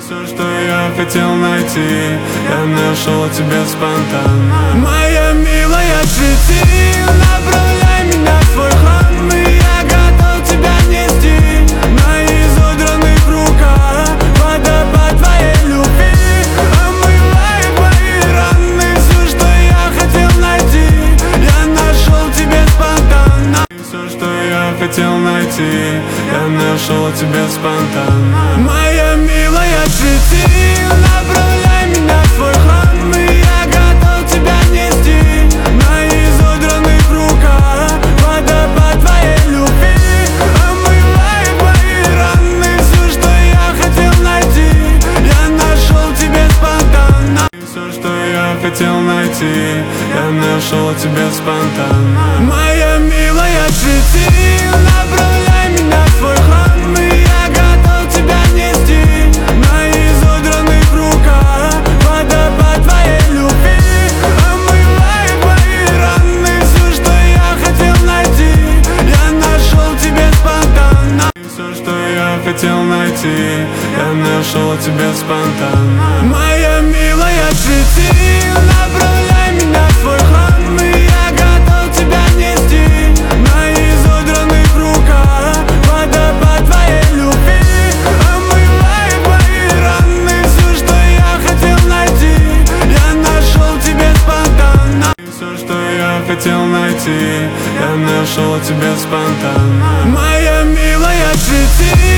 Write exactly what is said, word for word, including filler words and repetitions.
Все, что я хотел найти, я нашел тебя спонтанно. Моя милая цветы, направляй меня в свой храм, и я готов тебя нести на изодранных руках. Водопад твоей любви омывает мои раны. Все, что я хотел найти, я нашел тебе спонтанно. Все, что я хотел найти, я нашел тебя спонтанно. Моя милая цветы, направляй меня в свой храм, и я готов тебя нести на изодранных руках. Водопад твоей любви омывает мои раны. Все, что я хотел найти, я нашел тебе спонтанно. Все, что я хотел найти, я нашел тебя спонтанно. Моя милая цветы, направляй меня в свой храм, и я готов тебя нести на изодранных руках. Водопад твоей любви омывает мои раны. Все, что я хотел найти, я нашел тебе спонтанно. Все, что я хотел найти, я нашел тебя спонтанно. Моя милая цветы, направляй меня в свой храм, и я готов тебя нести на изодранных руках. Водопад твоей любви омывает мои раны. Все, что я хотел найти, я нашел тебе спонтанно. Все, что я хотел найти, я нашел тебя спонтанно. Моя милая цветы,